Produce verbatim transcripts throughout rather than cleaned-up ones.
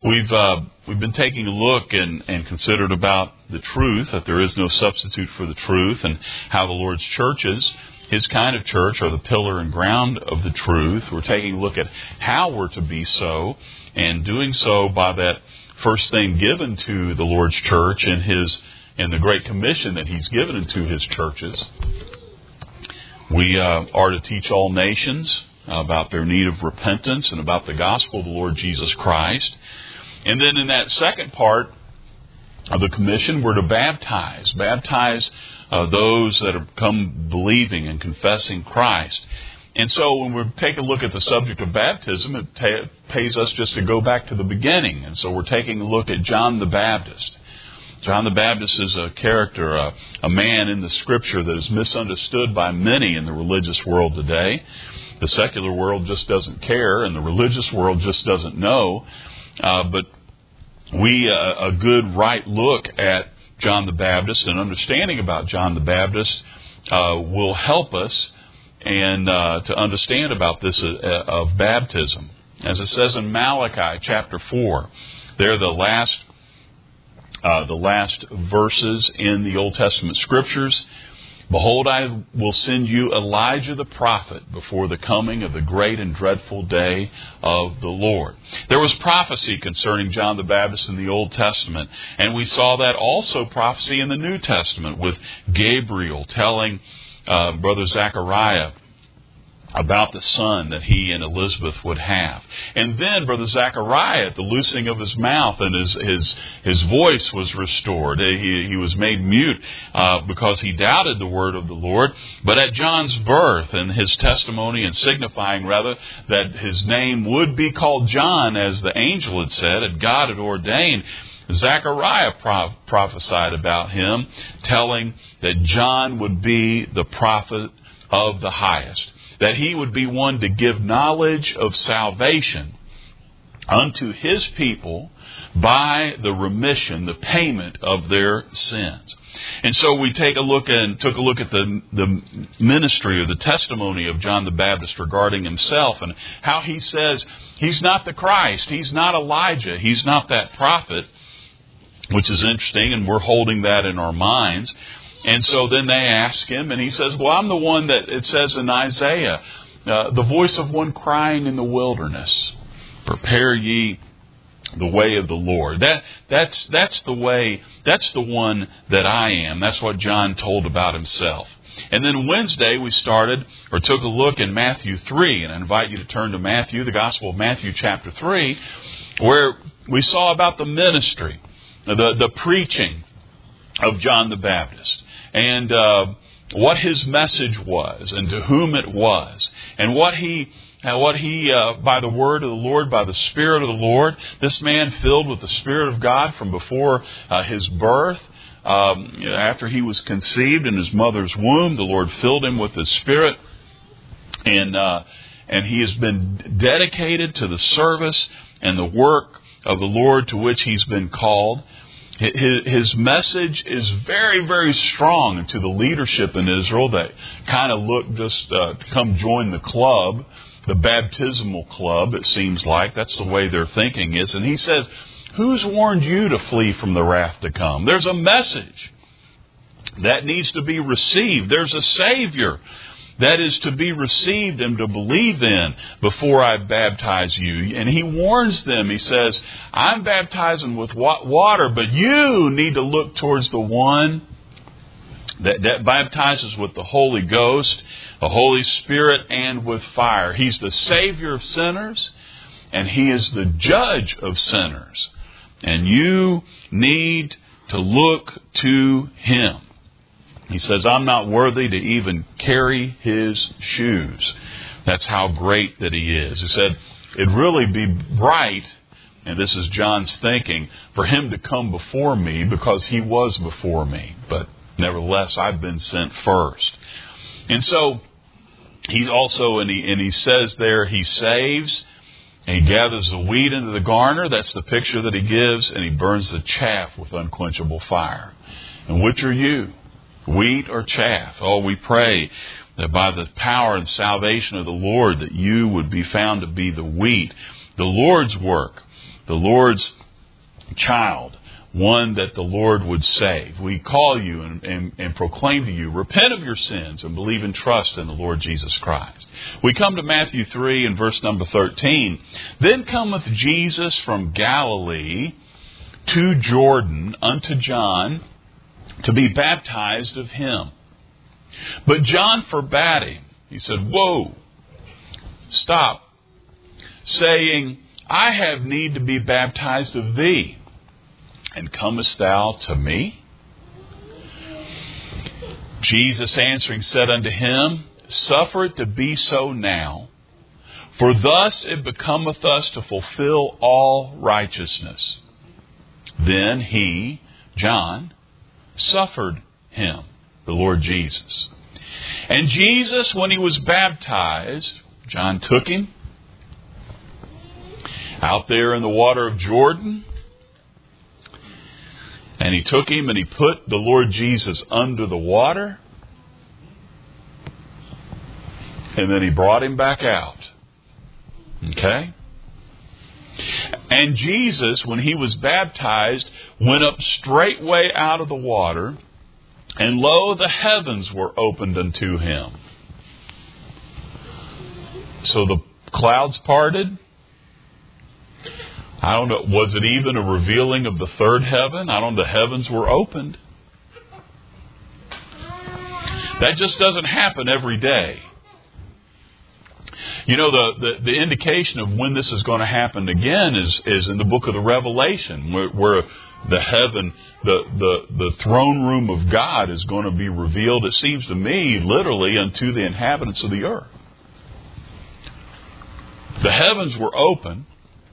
We've uh, we've been taking a look and, and considered about the truth, that there is no substitute for the truth, and how the Lord's churches, His kind of church, are the pillar and ground of the truth. We're taking a look at how we're to be so, and doing so by that first thing given to the Lord's church in His in the Great Commission that He's given into His churches. We uh, are to teach all nations about their need of repentance and about the gospel of the Lord Jesus Christ. And then in that second part of the commission, we're to baptize. Baptize uh, those that have come believing and confessing Christ. And so when we take a look at the subject of baptism, it ta- pays us just to go back to the beginning. And so we're taking a look at John the Baptist. John the Baptist is a character, a, a man in the Scripture that is misunderstood by many in the religious world today. The secular world just doesn't care, and the religious world just doesn't know. Uh, but we, uh, a good right look at John the Baptist and understanding about John the Baptist uh, will help us and uh, to understand about this uh, of baptism. As it says in Malachi chapter four, they're the last, uh, the last verses in the Old Testament Scriptures. Behold, I will send you Elijah the prophet before the coming of the great and dreadful day of the Lord. There was prophecy concerning John the Baptist in the Old Testament, and we saw that also prophecy in the New Testament with Gabriel telling uh, Brother Zechariah about the son that he and Elizabeth would have. And then Brother Zechariah, at the loosing of his mouth, and his his, his voice was restored. He, he was made mute uh, because he doubted the word of the Lord. But at John's birth and his testimony, and signifying rather that his name would be called John, as the angel had said, and God had ordained, Zechariah pro- prophesied about him, telling that John would be the prophet of the highest, that he would be one to give knowledge of salvation unto his people by the remission, the payment of their sins. And so we take a look and took a look at the, the ministry or the testimony of John the Baptist regarding himself, and how he says he's not the Christ, he's not Elijah, he's not that prophet, which is interesting, and we're holding that in our minds. And so then they ask him, and he says, well, I'm the one that it says in Isaiah, uh, the voice of one crying in the wilderness, prepare ye the way of the Lord. That that's that's the way, that's the one that I am. That's what John told about himself. And then Wednesday we started, or took a look in Matthew three, and I invite you to turn to Matthew, the Gospel of Matthew chapter three, where we saw about the ministry, the, the preaching of John the Baptist, and uh, what his message was, and to whom it was, and what he, uh, what he, uh, by the word of the Lord, by the Spirit of the Lord, this man filled with the Spirit of God from before uh, his birth, um, after he was conceived in his mother's womb, the Lord filled him with His Spirit, and uh, and he has been dedicated to the service and the work of the Lord to which he's been called. His message is very, very strong to the leadership in Israel that kind of look just uh, to come join the club, the baptismal club, it seems like. That's the way their thinking is. And he says, who's warned you to flee from the wrath to come? There's a message that needs to be received. There's a Savior that is to be received and to believe in before I baptize you. And he warns them. He says, I'm baptizing with water, but you need to look towards the one that, that baptizes with the Holy Ghost, the Holy Spirit, and with fire. He's the Savior of sinners, and He is the judge of sinners. And you need to look to Him. He says, I'm not worthy to even carry His shoes. That's how great that He is. He said, it'd really be right, and this is John's thinking, for Him to come before me because He was before me. But nevertheless, I've been sent first. And so, He's also, and he, and he says there, He saves, and He gathers the wheat into the garner. That's the picture that He gives. And He burns the chaff with unquenchable fire. And which are you? Wheat or chaff? Oh, we pray that by the power and salvation of the Lord that you would be found to be the wheat, the Lord's work, the the Lord's child, one that the Lord would save. We call you and, and, and proclaim to you, repent of your sins and believe and trust in the Lord Jesus Christ. We come to Matthew three and verse number thirteen. Then cometh Jesus from Galilee to Jordan unto John to be baptized of him. But John forbade him. He said, whoa, stop, saying, I have need to be baptized of thee, and comest thou to me? Jesus answering said unto him, suffer it to be so now, for thus it becometh us to fulfill all righteousness. Then he, John, suffered him, the Lord Jesus. And Jesus, when he was baptized, John took him out there in the water of Jordan, and he took him and he put the Lord Jesus under the water, and then he brought him back out. Okay? And Jesus, when he was baptized, went up straightway out of the water, and lo, the heavens were opened unto him. So the clouds parted. I don't know, was it even a revealing of the third heaven? I don't know, the heavens were opened. That just doesn't happen every day. You know, the, the, the indication of when this is going to happen again is, is in the book of the Revelation, where, where the heaven, the, the, the throne room of God is going to be revealed, it seems to me, literally unto the inhabitants of the earth. The heavens were open,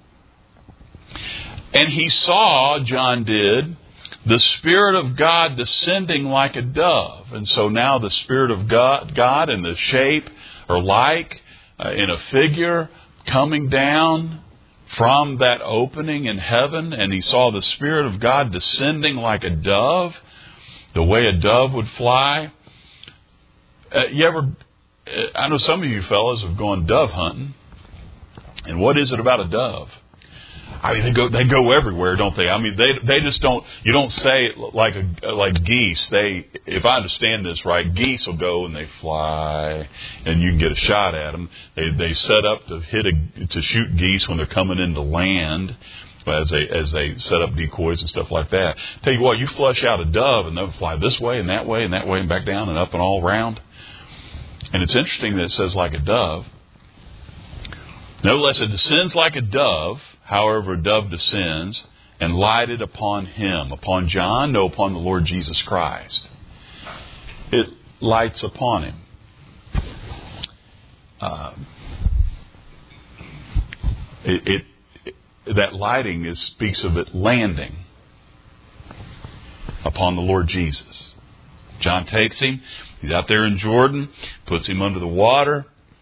and he saw, John did, the Spirit of God descending like a dove. And so now the Spirit of God, God in the shape or like, uh, in a figure, coming down from that opening in heaven. And he saw the Spirit of God descending like a dove, the way a dove would fly. Uh, you ever, I know some of you fellas have gone dove hunting. And what is it about a dove? I mean, they go they go everywhere, don't they? I mean, they they just don't. You don't say it like a like geese. They, if I understand this right, geese will go and they fly, and you can get a shot at them. They they set up to hit a to shoot geese when they're coming into land, as they as they set up decoys and stuff like that. Tell you what, you flush out a dove and they'll fly this way and that way and that way and back down and up and all around. And it's interesting that it says like a dove. Nevertheless, it descends like a dove, however a dove descends, and lighted upon him. Upon John? No, upon the Lord Jesus Christ. It lights upon him. Uh, it, it, it that lighting is, speaks of it landing upon the Lord Jesus. John takes him. He's out there in Jordan, puts him under the water,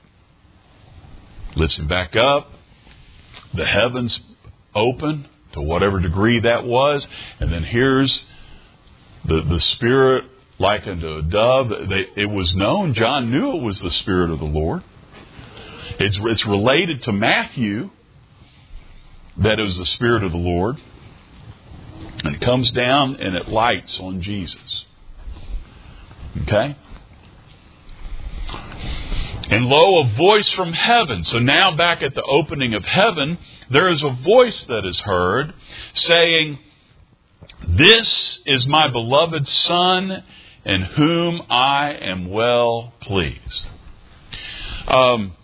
lifts him back up. The heavens open to whatever degree that was. And then here's the, the Spirit like unto a dove. They, it was known. John knew it was the Spirit of the Lord. It's, it's related to Matthew that it was the Spirit of the Lord. And it comes down and it lights on Jesus. Okay? And lo, a voice from heaven. So now back at the opening of heaven, there is a voice that is heard saying, this is my beloved Son, in whom I am well pleased. Um,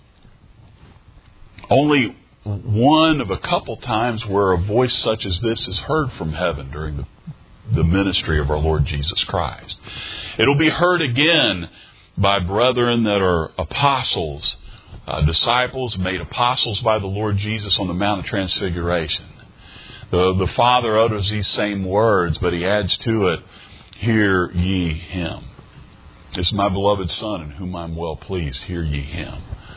only one of a couple times where a voice such as this is heard from heaven during the, the ministry of our Lord Jesus Christ. It'll be heard again by brethren that are apostles, uh, disciples made apostles by the Lord Jesus on the Mount of Transfiguration. The, the Father utters these same words, but He adds to it, hear ye Him. This is my beloved Son in whom I am well pleased. Hear ye Him.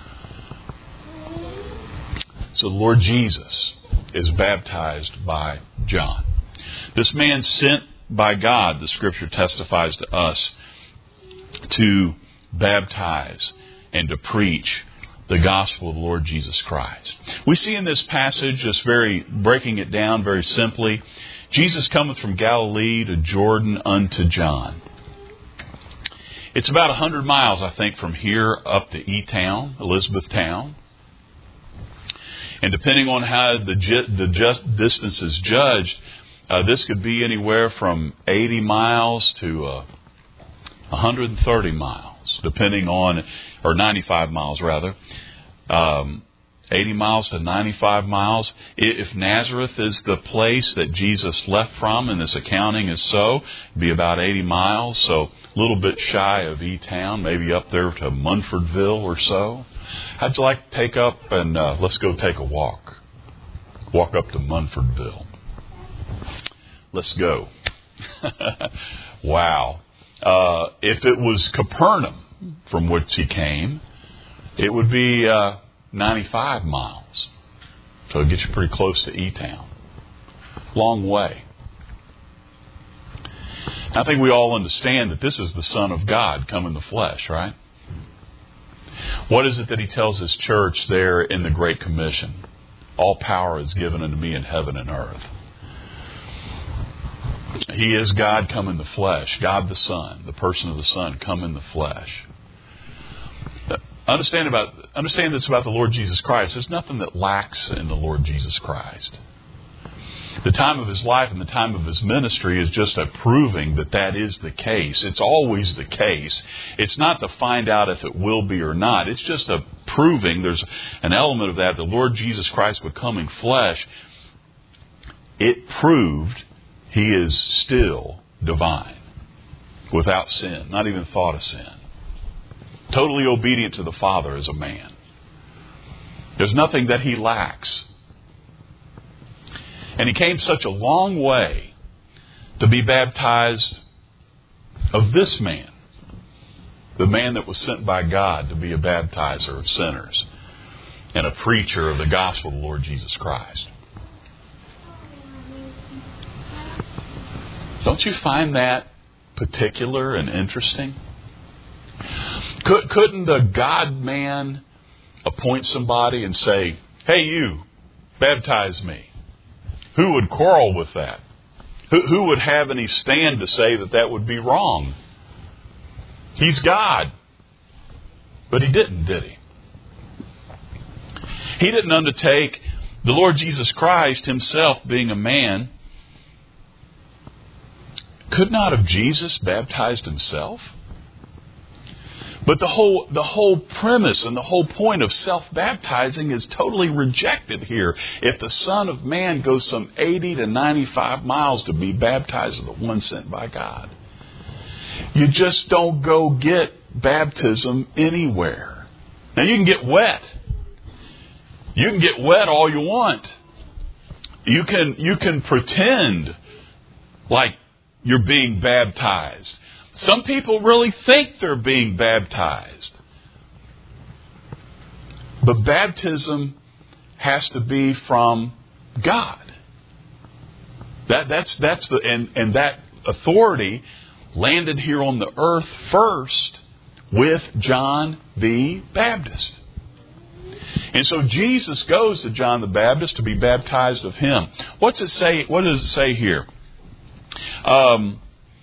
So the Lord Jesus is baptized by John. This man sent by God, the Scripture testifies to us, to baptize and to preach the gospel of the Lord Jesus Christ. We see in this passage, just very breaking it down very simply, Jesus cometh from Galilee to Jordan unto John. It's about one hundred miles, I think, from here up to E-Town, Elizabethtown. And depending on how the, the just distance is judged, uh, this could be anywhere from eighty miles to uh, one hundred thirty miles, depending on, or ninety-five miles rather, um, eighty miles to ninety-five miles. If Nazareth is the place that Jesus left from, and this accounting is so, it'd be about eighty miles, so a little bit shy of E-Town, maybe up there to Munfordville or so. How'd you like to take up and uh, let's go take a walk? Walk up to Munfordville. Let's go. Wow. Uh, if it was Capernaum, from which he came, it would be uh, ninety-five miles. So it gets you pretty close to E-Town. Long way. I think we all understand that this is the Son of God come in the flesh, right? What is it that he tells his church there in the Great Commission? All power is given unto me in heaven and earth. He is God come in the flesh. God the Son, the person of the Son, come in the flesh. Understand about understand this about the Lord Jesus Christ. There's nothing that lacks in the Lord Jesus Christ. The time of his life and the time of his ministry is just a proving that that is the case. It's always the case. It's not to find out if it will be or not. It's just a proving. There's an element of that. The Lord Jesus Christ becoming flesh, it proved he is still divine, without sin, not even thought of sin. Totally obedient to the Father as a man. There's nothing that he lacks. And he came such a long way to be baptized of this man, the man that was sent by God to be a baptizer of sinners and a preacher of the gospel of the Lord Jesus Christ. Don't you find that particular and interesting? Could, couldn't the God-man appoint somebody and say, hey, you, baptize me? Who would quarrel with that? Who, who would have any stand to say that that would be wrong? He's God. But he didn't, did he? He didn't undertake, the Lord Jesus Christ himself being a man, could not have Jesus baptized himself? But the whole the whole premise and the whole point of self-baptizing is totally rejected here. If the Son of Man goes some eighty to ninety-five miles to be baptized of the one sent by God. You just don't go get baptism anywhere. Now you can get wet. You can get wet all you want. You can you can pretend like you're being baptized. Some people really think they're being baptized. But baptism has to be from God. That that's that's the and, and that authority landed here on the earth first with John the Baptist. And so Jesus goes to John the Baptist to be baptized of him. What's it say? What does it say here? Um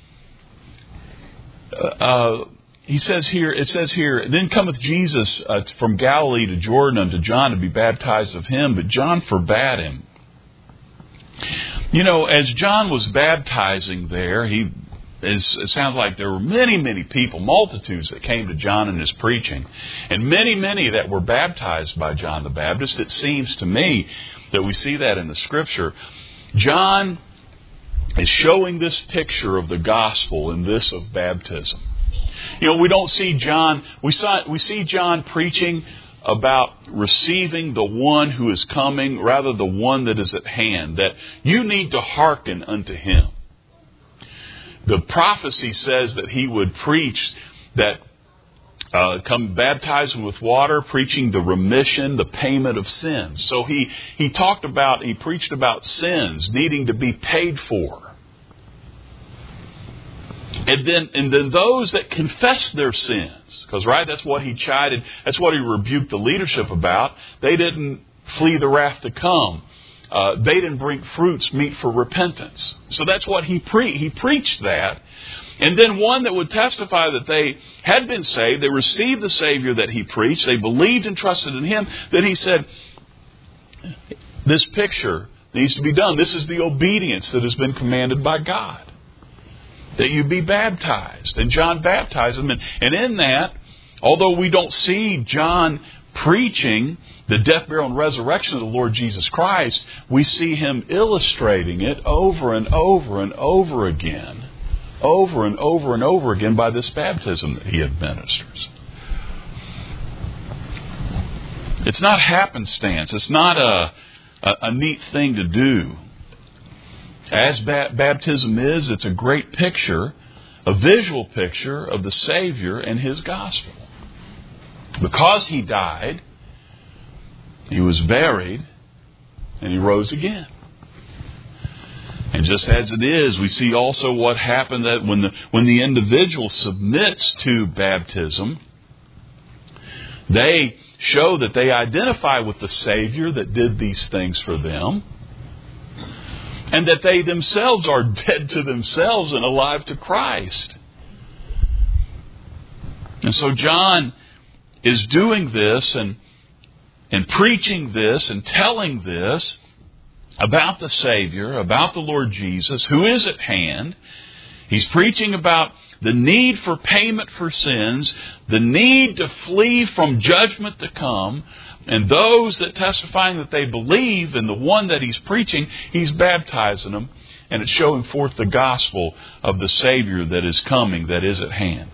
Uh, he says here, it says here, then cometh Jesus uh, from Galilee to Jordan unto John to be baptized of him, but John forbade him. You know, as John was baptizing there, he is, it sounds like there were many, many people, multitudes that came to John in his preaching, and many, many that were baptized by John the Baptist. It seems to me that we see that in the Scripture. John is showing this picture of the gospel in this of baptism. You know, we don't see John, we saw, we see John preaching about receiving the one who is coming, rather the one that is at hand, that you need to hearken unto him. The prophecy says that he would preach that Uh, come baptizing with water, preaching the remission, the payment of sins. So he, he talked about, he preached about sins needing to be paid for. And then, and then those that confess their sins, because right, that's what he chided, that's what he rebuked the leadership about. They didn't flee the wrath to come. Uh, they didn't bring fruits meet for repentance. So that's what he pre he preached that. And then one that would testify that they had been saved, they received the Savior that he preached, they believed and trusted in him, that he said, this picture needs to be done. This is the obedience that has been commanded by God, that you be baptized. And John baptized them. And, and in that, although we don't see John preaching the death, burial, and resurrection of the Lord Jesus Christ, we see him illustrating it over and over and over again. Over and over and over again by this baptism that he administers. It's not happenstance. It's not a, a, a neat thing to do. As ba- baptism is, it's a great picture, a visual picture of the Savior and his gospel. Because he died, he was buried, and he rose again. And just as it is, we see also what happened that when the when the individual submits to baptism, they show that they identify with the Savior that did these things for them, and that they themselves are dead to themselves and alive to Christ. And so John is doing this and and preaching this and telling this about the Savior, about the Lord Jesus, who is at hand. He's preaching about the need for payment for sins, the need to flee from judgment to come, and those that testifying that they believe in the one that he's preaching, he's baptizing them, and it's showing forth the gospel of the Savior that is coming, that is at hand.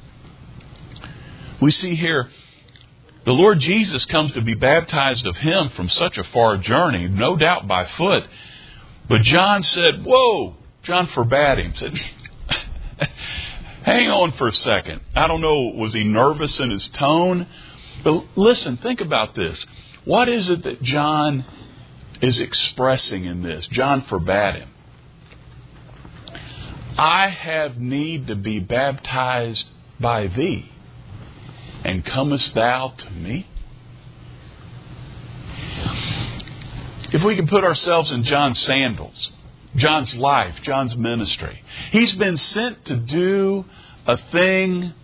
We see here the Lord Jesus comes to be baptized of him from such a far journey, no doubt by foot. But John said, whoa, John forbade him, said, hang on for a second. I don't know, was he nervous in his tone? But listen, think about this. What is it that John is expressing in this? John forbade him. I have need to be baptized by thee. And comest thou to me? If we can put ourselves in John's sandals, John's life, John's ministry. He's been sent to do a thing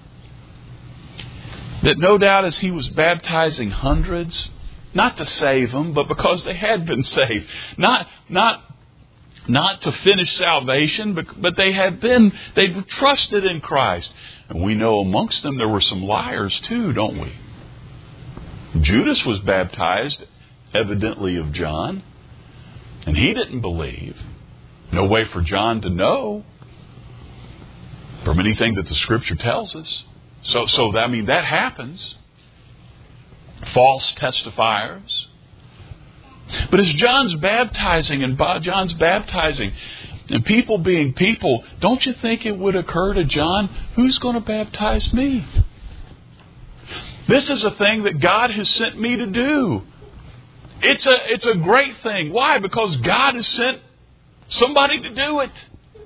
that no doubt as he was baptizing hundreds, not to save them, but because they had been saved. Not, not, not to finish salvation, but, but they had been, they'd trusted in Christ. And we know amongst them there were some liars too, don't we? Judas was baptized, evidently of John, and he didn't believe. No way for John to know from anything that the Scripture tells us. So, so I mean, that happens. False testifiers. But as John's baptizing and John's baptizing, and people being people, don't you think it would occur to John, who's going to baptize me? This is a thing that God has sent me to do. It's a, it's a great thing. Why? Because God has sent somebody to do it.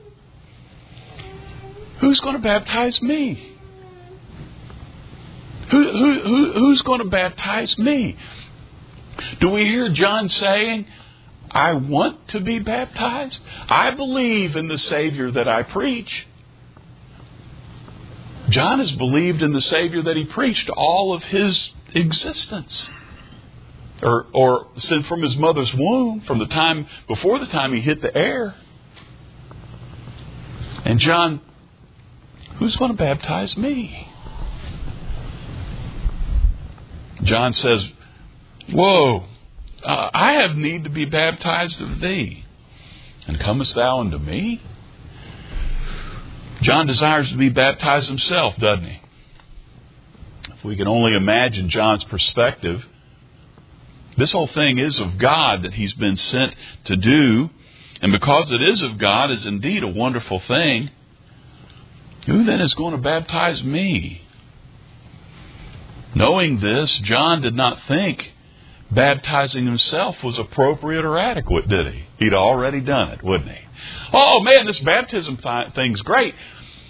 Who's going to baptize me? Who, who, who, who's going to baptize me? Do we hear John saying, I want to be baptized? I believe in the Savior that I preach. John has believed in the Savior that he preached all of his existence. Or, or since from his mother's womb, from the time, before the time he hit the air. And John, who's going to baptize me? John says, whoa, uh, I have need to be baptized of thee. And comest thou unto me? John desires to be baptized himself, doesn't he? If we can only imagine John's perspective, this whole thing is of God that he's been sent to do. And because it is of God, is indeed a wonderful thing. Who then is going to baptize me? Knowing this, John did not think baptizing himself was appropriate or adequate, did he? He'd already done it, wouldn't he? Oh man, this baptism th- thing's great.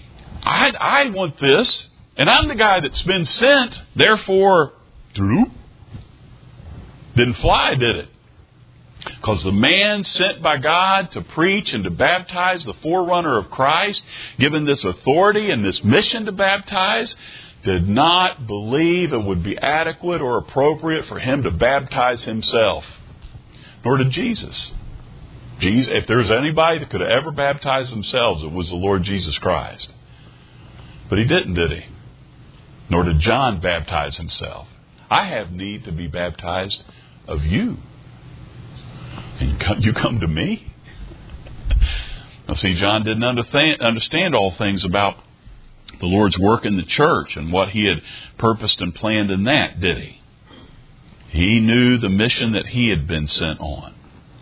I, I want this, and I'm the guy that's been sent, therefore, droop. Didn't fly, did it? Because the man sent by God to preach and to baptize, the forerunner of Christ, given this authority and this mission to baptize, did not believe it would be adequate or appropriate for him to baptize himself. Nor did Jesus. Jesus, if there was anybody that could have ever baptized themselves, it was the Lord Jesus Christ. But he didn't, did he? Nor did John baptize himself. I have need to be baptized of you. And you come, you come to me? Now see, John didn't understand all things about the Lord's work in the church and what he had purposed and planned in that, did he? He knew the mission that he had been sent on.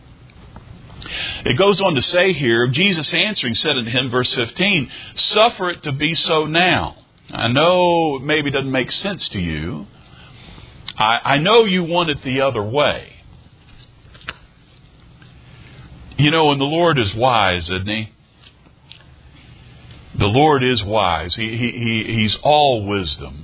It goes on to say here, Jesus answering said unto him, verse fifteen, suffer it to be so now. I know it maybe doesn't make sense to you. I, I know you want it the other way. You know, and the Lord is wise, isn't he? The Lord is wise. He, he, he, he's all wisdom.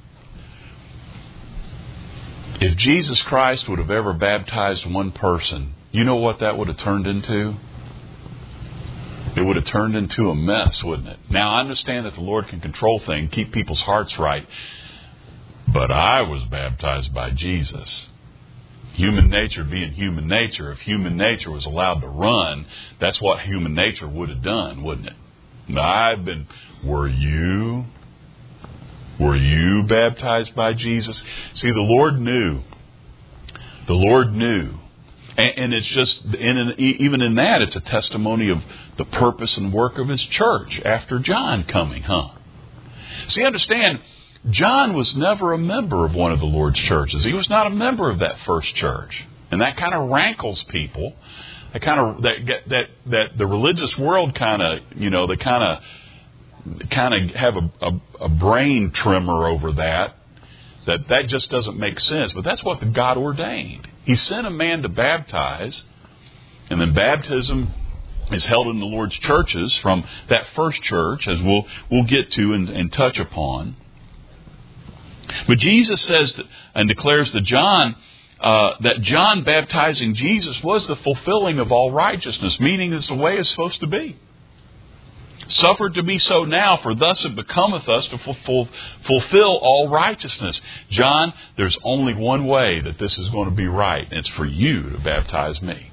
If Jesus Christ would have ever baptized one person, you know what that would have turned into? It would have turned into a mess, wouldn't it? Now, I understand that the Lord can control things, keep people's hearts right. But I was baptized by Jesus. Human nature being human nature, if human nature was allowed to run, that's what human nature would have done, wouldn't it? I've been, were you, were you baptized by Jesus? See, the Lord knew. The Lord knew. And, and it's just, in, even in that, it's a testimony of the purpose and work of His church after John coming, huh? See, understand, John was never a member of one of the Lord's churches. He was not a member of that first church. And that kind of rankles people. That kind of, that, that, that the religious world kind of, you know, they kind of, kind of have a, a, a brain tremor over that. That that just doesn't make sense. But that's what the God ordained. He sent a man to baptize. And then baptism is held in the Lord's churches from that first church, as we'll, we'll get to and, and touch upon. But Jesus says that, and declares that John, uh, that John baptizing Jesus was the fulfilling of all righteousness, meaning it's the way it's supposed to be. Suffered to be so now, for thus it becometh us to fulfill, fulfill all righteousness. John, there's only one way that this is going to be right, and it's for you to baptize me.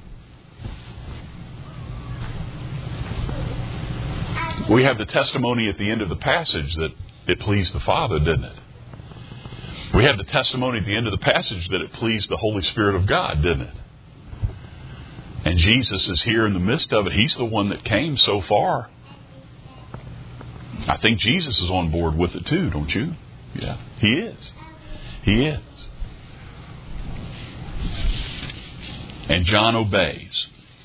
We have the testimony at the end of the passage that it pleased the Father, didn't it? We have the testimony at the end of the passage that it pleased the Holy Spirit of God, didn't it? And Jesus is here in the midst of it. He's the one that came so far. I think Jesus is on board with it too, don't you? Yeah, He is. He is. And John obeys.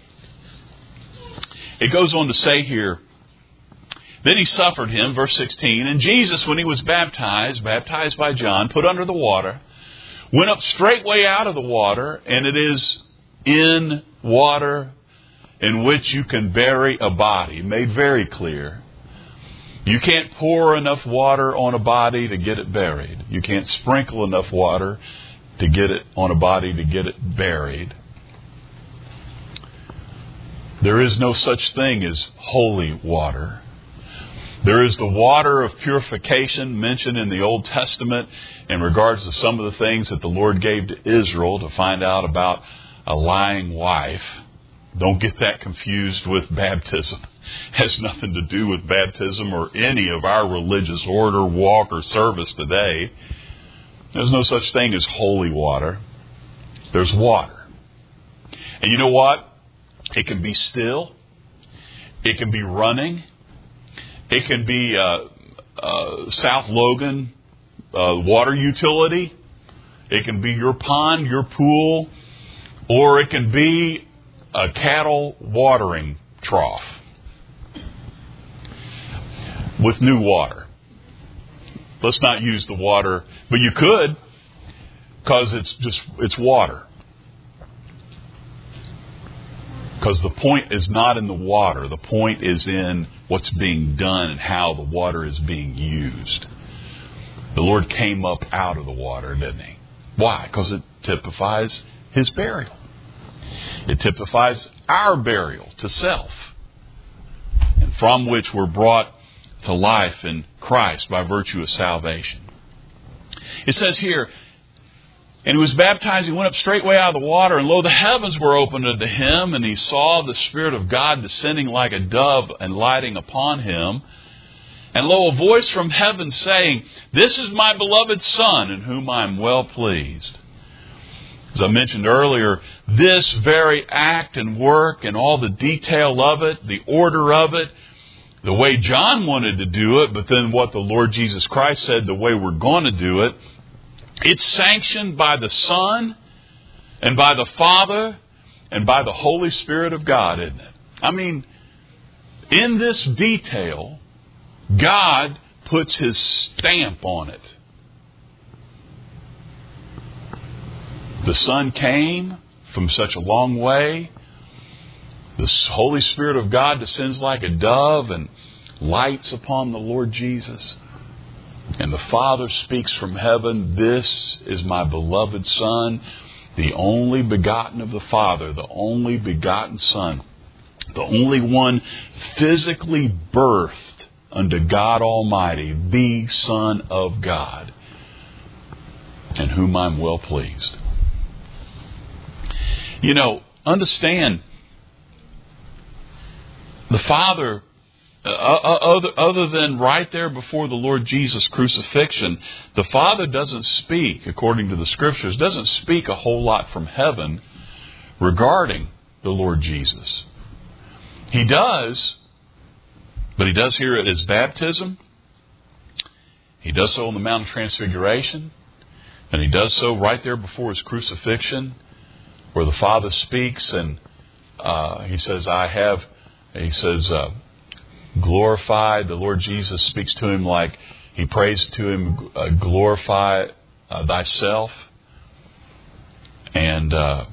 It goes on to say here, then he suffered him, verse sixteen, and Jesus, when he was baptized, baptized by John, put under the water, went up straightway out of the water, and it is in water in which you can bury a body. Made very clear. You can't pour enough water on a body to get it buried. You can't sprinkle enough water to get it on a body to get it buried. There is no such thing as holy water. There is the water of purification mentioned in the Old Testament in regards to some of the things that the Lord gave to Israel to find out about a lying wife. Don't get that confused with baptism. It has nothing to do with baptism or any of our religious order, walk, or service today. There's no such thing as holy water. There's water. And you know what? It can be still. It can be running. It can be uh, uh, South Logan uh, water utility. It can be your pond, your pool, or it can be a cattle watering trough with new water. Let's not use the water, but you could, because it's just it's water. Because the point is not in the water. The point is in what's being done and how the water is being used. The Lord came up out of the water, didn't He? Why? Because it typifies His burial. It typifies our burial to self, and from which we're brought to life in Christ by virtue of salvation. It says here, and He was baptized, He went up straightway out of the water, and lo, the heavens were opened unto Him, and He saw the Spirit of God descending like a dove and lighting upon Him. And lo, a voice from heaven saying, This is my beloved Son, in whom I am well pleased. As I mentioned earlier, this very act and work and all the detail of it, the order of it, the way John wanted to do it, but then what the Lord Jesus Christ said, the way we're going to do it, it's sanctioned by the Son and by the Father and by the Holy Spirit of God, isn't it? I mean, in this detail, God puts His stamp on it. The Son came from such a long way. The Holy Spirit of God descends like a dove and lights upon the Lord Jesus. And the Father speaks from heaven, This is my beloved Son, the only begotten of the Father, the only begotten Son, the only one physically birthed unto God Almighty, the Son of God, in whom I'm well pleased. You know, understand, the Father, uh, other, other than right there before the Lord Jesus' crucifixion, the Father doesn't speak, according to the Scriptures, doesn't speak a whole lot from heaven regarding the Lord Jesus. He does, but He does here at His baptism. He does so on the Mount of Transfiguration. And He does so right there before His crucifixion, where the Father speaks and uh, He says, I have, He says, uh, glorified. The Lord Jesus speaks to Him like He prays to Him, uh, glorify uh, Thyself. And uh,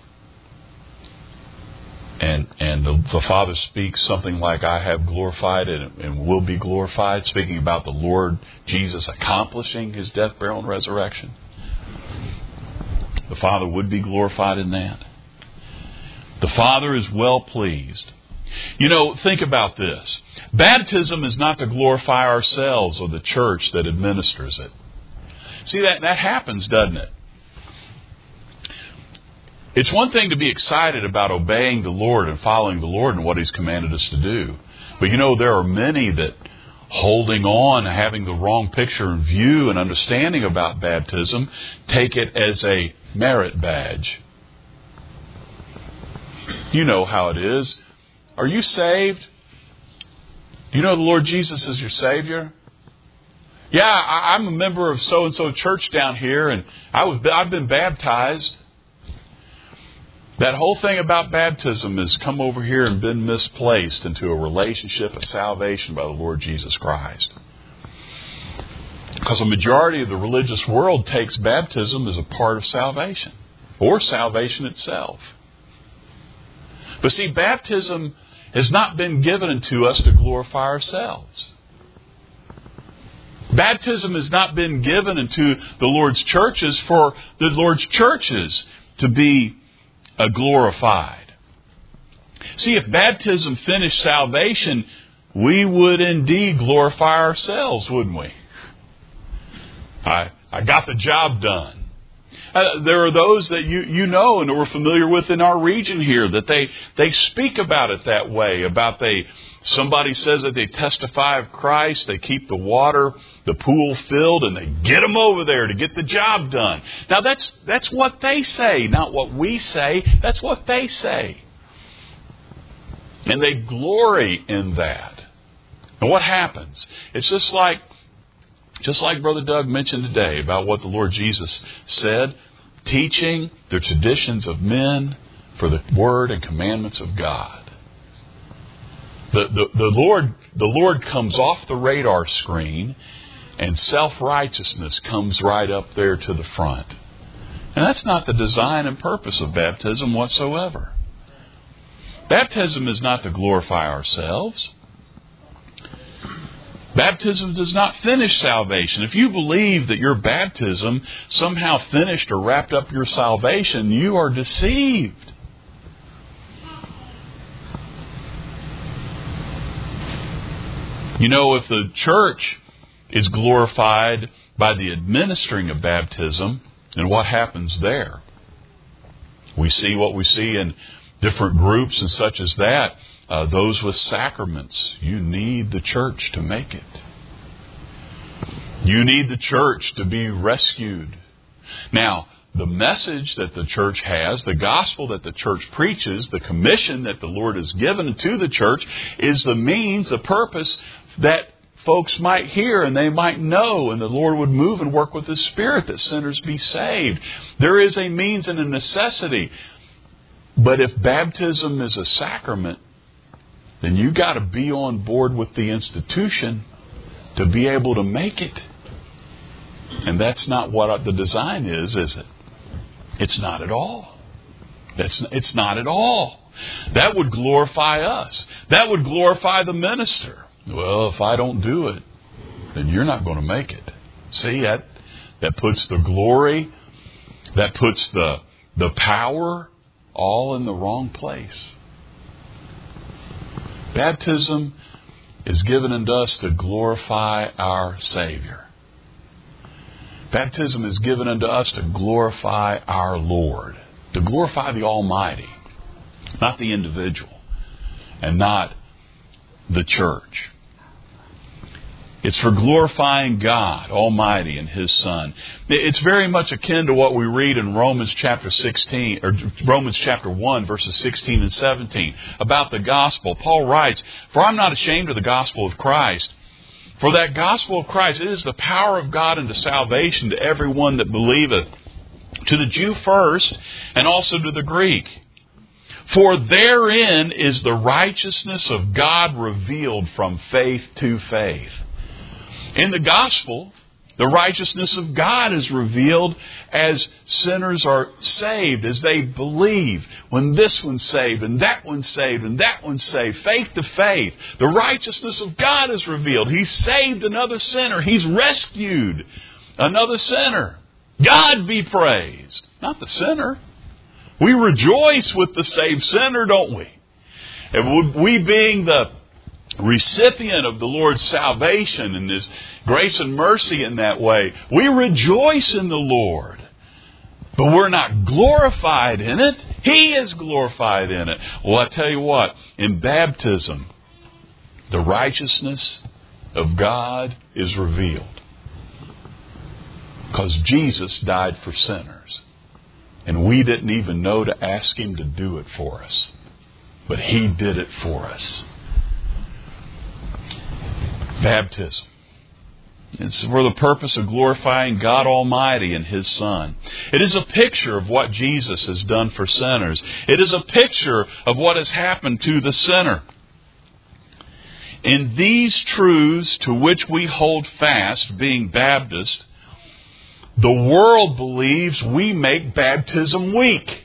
and and the, the Father speaks something like, I have glorified and, and will be glorified, speaking about the Lord Jesus accomplishing His death, burial, and resurrection. The Father would be glorified in that. The Father is well pleased. You know, think about this. Baptism is not to glorify ourselves or the church that administers it. See, that, that happens, doesn't it? It's one thing to be excited about obeying the Lord and following the Lord and what He's commanded us to do. But you know, there are many that, holding on, having the wrong picture in view and understanding about baptism, take it as a merit badge. You know how it is. Are you saved? Do you know the Lord Jesus is your Savior? Yeah, I, I'm a member of so-and-so church down here, and I was, I've been baptized. That whole thing about baptism has come over here and been misplaced into a relationship of salvation by the Lord Jesus Christ. Because a majority of the religious world takes baptism as a part of salvation, or salvation itself. But see, baptism has not been given unto us to glorify ourselves. Baptism has not been given unto the Lord's churches for the Lord's churches to be uh, glorified. See, if baptism finished salvation, we would indeed glorify ourselves, wouldn't we? I, I got the job done. Uh, there are those that you, you know and we're familiar with in our region here that they, they speak about it that way. About they, somebody says that they testify of Christ, they keep the water, the pool filled, and they get them over there to get the job done. Now that's, that's what they say, not what we say. That's what they say. And they glory in that. And what happens? It's just like Just like Brother Doug mentioned today about what the Lord Jesus said, teaching the traditions of men for the word and commandments of God. The, the, the Lord, the Lord comes off the radar screen, and self-righteousness comes right up there to the front. And that's not the design and purpose of baptism whatsoever. Baptism is not to glorify ourselves. Baptism does not finish salvation. If you believe that your baptism somehow finished or wrapped up your salvation, you are deceived. You know, if the church is glorified by the administering of baptism, then what happens there? We see what we see in different groups and such as that. Uh, those with sacraments, you need the church to make it. You need the church to be rescued. Now, the message that the church has, the gospel that the church preaches, the commission that the Lord has given to the church is the means, the purpose that folks might hear and they might know, and the Lord would move and work with His Spirit that sinners be saved. There is a means and a necessity. But if baptism is a sacrament, then you got to be on board with the institution to be able to make it. And that's not what the design is, is it? It's not at all. That's, it's not at all. That would glorify us. That would glorify the minister. Well, if I don't do it, then you're not going to make it. See, that that puts the glory, that puts the the power all in the wrong place. Baptism is given unto us to glorify our Savior. Baptism is given unto us to glorify our Lord, to glorify the Almighty, not the individual, and not the church. It's for glorifying God Almighty and His Son. It's very much akin to what we read in Romans chapter sixteen, or Romans chapter one, verses sixteen and seventeen, about the gospel. Paul writes, "For I'm not ashamed of the gospel of Christ. For that gospel of Christ, it is the power of God unto salvation to everyone that believeth, to the Jew first, and also to the Greek. For therein is the righteousness of God revealed from faith to faith." In the gospel, the righteousness of God is revealed as sinners are saved, as they believe. When this one's saved, and that one's saved, and that one's saved, faith to faith, the righteousness of God is revealed. He's saved another sinner. He's rescued another sinner. God be praised, not the sinner. We rejoice with the saved sinner, don't we? And we being the recipient of the Lord's salvation and His grace and mercy in that way, we rejoice in the Lord. But we're not glorified in it. He is glorified in it. Well, I tell you what, in baptism, the righteousness of God is revealed. Because Jesus died for sinners. And we didn't even know to ask Him to do it for us. But He did it for us. Baptism. It's for the purpose of glorifying God Almighty and His Son. It is a picture of what Jesus has done for sinners. It is a picture of what has happened to the sinner. In these truths to which we hold fast, being Baptist, the world believes we make baptism weak.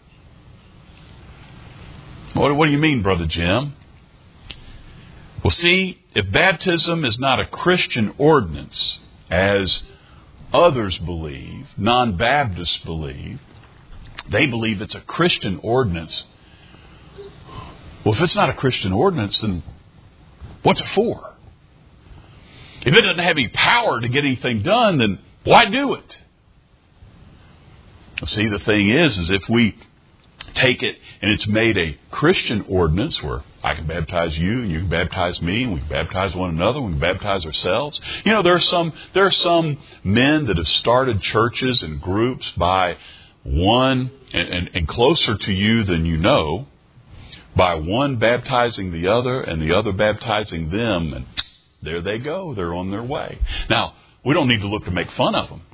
What, what do you mean, Brother Jim? Well, see, if baptism is not a Christian ordinance, as others believe, non-Baptists believe, they believe it's a Christian ordinance. Well, if it's not a Christian ordinance, then what's it for? If it doesn't have any power to get anything done, then why do it? Well, see, the thing is, is if we take it and it's made a Christian ordinance where I can baptize you and you can baptize me and we can baptize one another, we can baptize ourselves. You know, there are some there are some men that have started churches and groups by one, and, and, and closer to you than you know, by one baptizing the other and the other baptizing them, and there they go. They're on their way. Now, we don't need to look to make fun of them.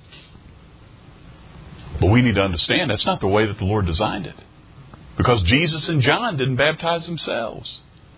But we need to understand that's not the way that the Lord designed it. Because Jesus and John didn't baptize themselves.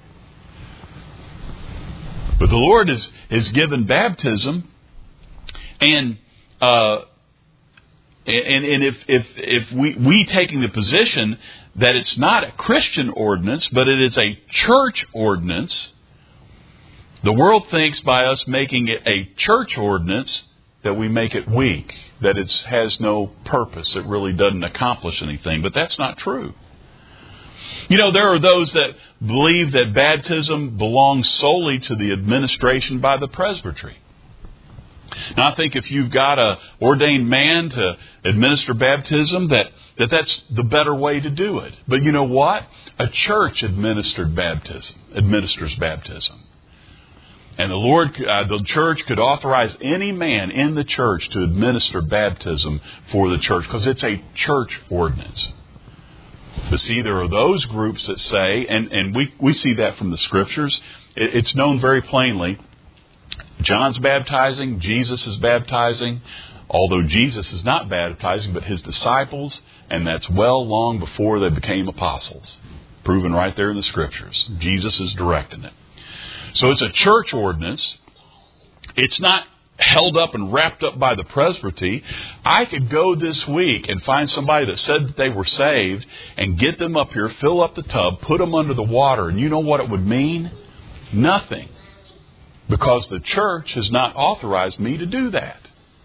But the Lord has, has given baptism. And uh, and, and if if if we, we taking the position that it's not a Christian ordinance, but it is a church ordinance, the world thinks by us making it a church ordinance that we make it weak, that it has no purpose, it really doesn't accomplish anything. But that's not true. You know, there are those that believe that baptism belongs solely to the administration by the presbytery. Now, I think if you've got an ordained man to administer baptism, that, that that's the better way to do it. But you know what? A church administered baptism, administers baptism. And the Lord, uh, the church could authorize any man in the church to administer baptism for the church, because it's a church ordinance. But see, there are those groups that say, and, and we, we see that from the Scriptures, it, it's known very plainly, John's baptizing, Jesus is baptizing, although Jesus is not baptizing, but his disciples, and that's well long before they became apostles. Proven right there in the Scriptures. Jesus is directing it. So it's a church ordinance. It's not held up and wrapped up by the presbytery. I could go this week and find somebody that said that they were saved and get them up here, fill up the tub, put them under the water. And you know what it would mean? Nothing. Because the church has not authorized me to do that.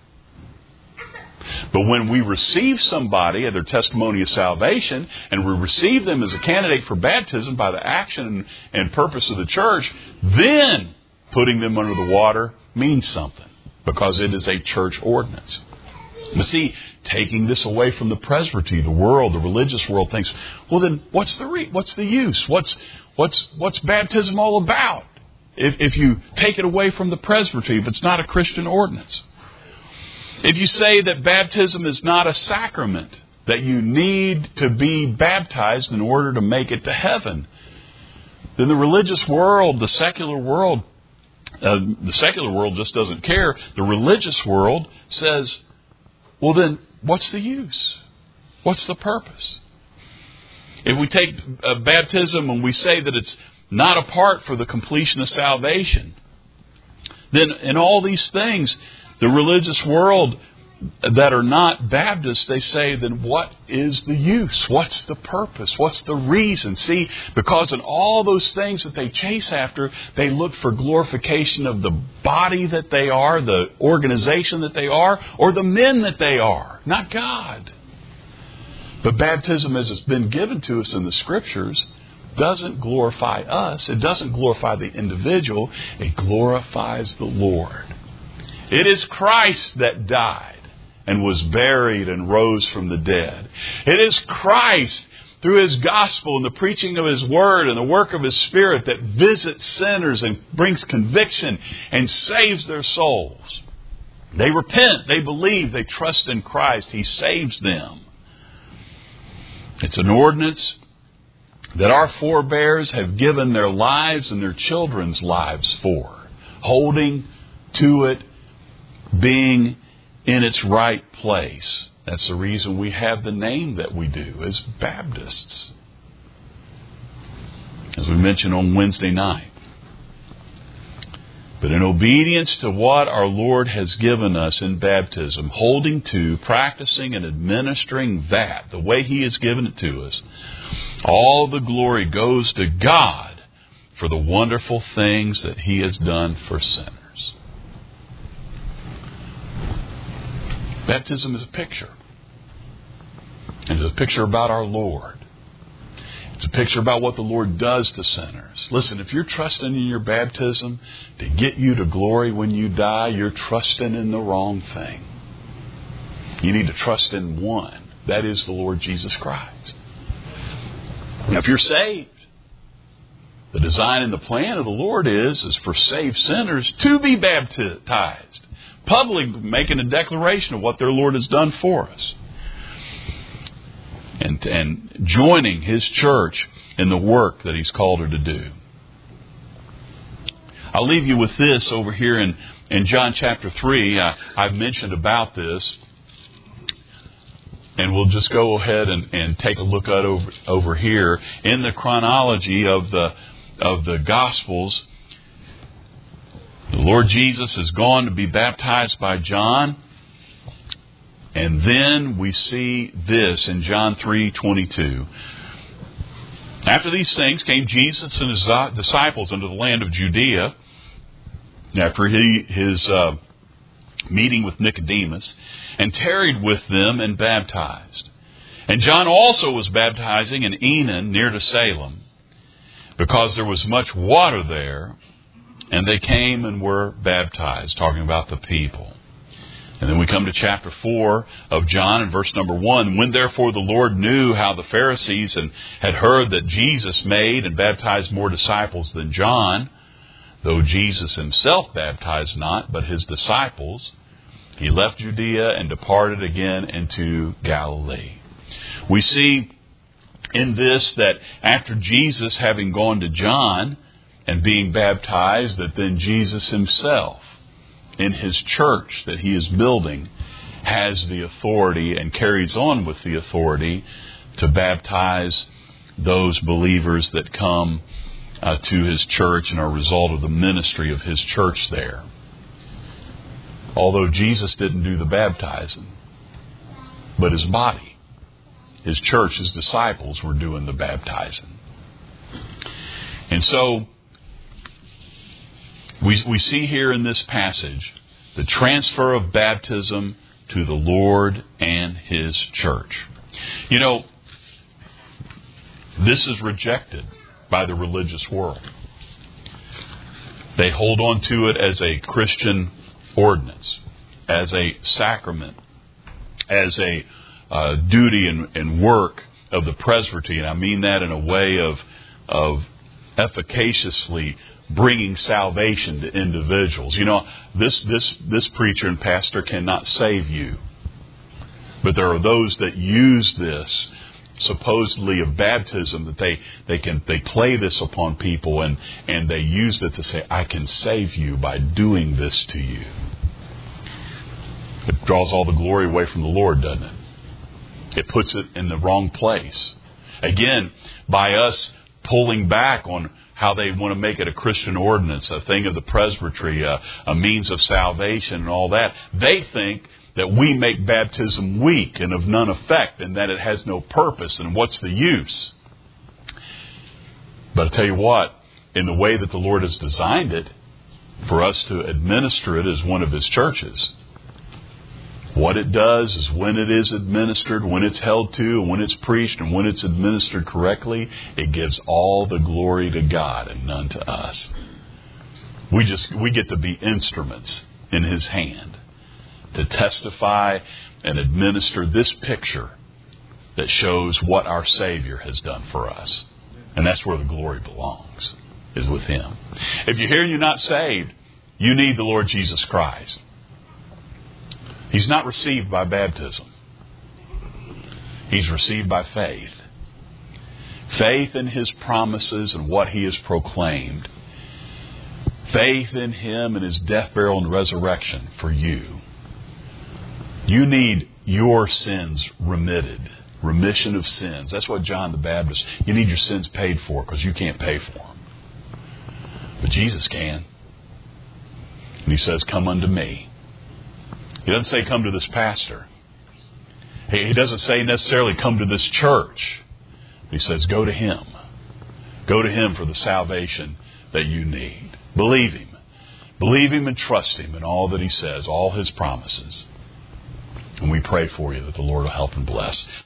But when we receive somebody at their testimony of salvation, and we receive them as a candidate for baptism by the action and purpose of the church, then putting them under the water means something, because it is a church ordinance. But see, taking this away from the presbytery, the world, the religious world thinks, well, then what's the re- what's the use? What's what's what's baptism all about? If if you take it away from the presbytery, if it's not a Christian ordinance. If you say that baptism is not a sacrament, that you need to be baptized in order to make it to heaven, then the religious world, the secular world, uh, the secular world just doesn't care. The religious world says, well then, what's the use? What's the purpose? If we take uh, baptism and we say that it's not a part for the completion of salvation, then in all these things, the religious world that are not Baptists, they say, then what is the use? What's the purpose? What's the reason? See, because in all those things that they chase after, they look for glorification of the body that they are, the organization that they are, or the men that they are, not God. But baptism, as it's been given to us in the Scriptures, doesn't glorify us. It doesn't glorify the individual. It glorifies the Lord. It is Christ that died and was buried and rose from the dead. It is Christ, through His gospel and the preaching of His word and the work of His Spirit, that visits sinners and brings conviction and saves their souls. They repent, they believe, they trust in Christ. He saves them. It's an ordinance that our forebears have given their lives and their children's lives for, holding to it, being in its right place. That's the reason we have the name that we do as Baptists. As we mentioned on Wednesday night. But in obedience to what our Lord has given us in baptism, holding to, practicing and administering that, the way He has given it to us, all the glory goes to God for the wonderful things that He has done for sinners. Baptism is a picture. And it's a picture about our Lord. It's a picture about what the Lord does to sinners. Listen, if you're trusting in your baptism to get you to glory when you die, you're trusting in the wrong thing. You need to trust in one. That is the Lord Jesus Christ. Now, if you're saved, the design and the plan of the Lord is, is for saved sinners to be baptized. Publicly making a declaration of what their Lord has done for us. And, and joining His church in the work that He's called her to do. I'll leave you with this over here in, in John chapter three. I, I've mentioned about this. And we'll just go ahead and, and take a look at over, over here. In the chronology of the, of the Gospels, the Lord Jesus has gone to be baptized by John. And then we see this in John three twenty-two. After these things came Jesus and his disciples into the land of Judea, after he, his uh, meeting with Nicodemus, and tarried with them and baptized. And John also was baptizing in Enon near to Salem, because there was much water there, and they came and were baptized, talking about the people. And then we come to chapter four of John and verse number one. When therefore the Lord knew how the Pharisees and had heard that Jesus made and baptized more disciples than John, though Jesus himself baptized not, but his disciples, he left Judea and departed again into Galilee. We see in this that after Jesus having gone to John and being baptized, that then Jesus himself, in his church that he is building, has the authority and carries on with the authority to baptize those believers that come uh, to his church and are a result of the ministry of his church there. Although Jesus didn't do the baptizing, but his body, his church, his disciples were doing the baptizing. And so We, we see here in this passage the transfer of baptism to the Lord and his church. You know, this is rejected by the religious world. They hold on to it as a Christian ordinance, as a sacrament, as a uh, duty and, and work of the presbytery. And I mean that in a way of, of efficaciously bringing salvation to individuals. You know, this this this preacher and pastor cannot save you. But there are those that use this supposedly of baptism, that they, they can they play this upon people and, and they use it to say, I can save you by doing this to you. It draws all the glory away from the Lord, doesn't it? It puts it in the wrong place. Again, by us pulling back on how they want to make it a Christian ordinance, a thing of the presbytery, a, a means of salvation and all that. They think that we make baptism weak and of none effect and that it has no purpose and what's the use. But I tell you what, in the way that the Lord has designed it, for us to administer it as one of his churches, what it does is when it is administered, when it's held to, and when it's preached, and when it's administered correctly, it gives all the glory to God and none to us. We just we get to be instruments in his hand to testify and administer this picture that shows what our Savior has done for us. And that's where the glory belongs, is with him. If you're here and you're not saved, you need the Lord Jesus Christ. He's not received by baptism. He's received by faith. Faith in his promises and what he has proclaimed. Faith in him and his death, burial, and resurrection for you. You need your sins remitted. Remission of sins. That's what John the Baptist, you need your sins paid for because you can't pay for them. But Jesus can. And he says, come unto me. He doesn't say come to this pastor. He doesn't say necessarily come to this church. He says go to him. Go to him for the salvation that you need. Believe him. Believe him and trust him in all that he says, all his promises. And we pray for you that the Lord will help and bless.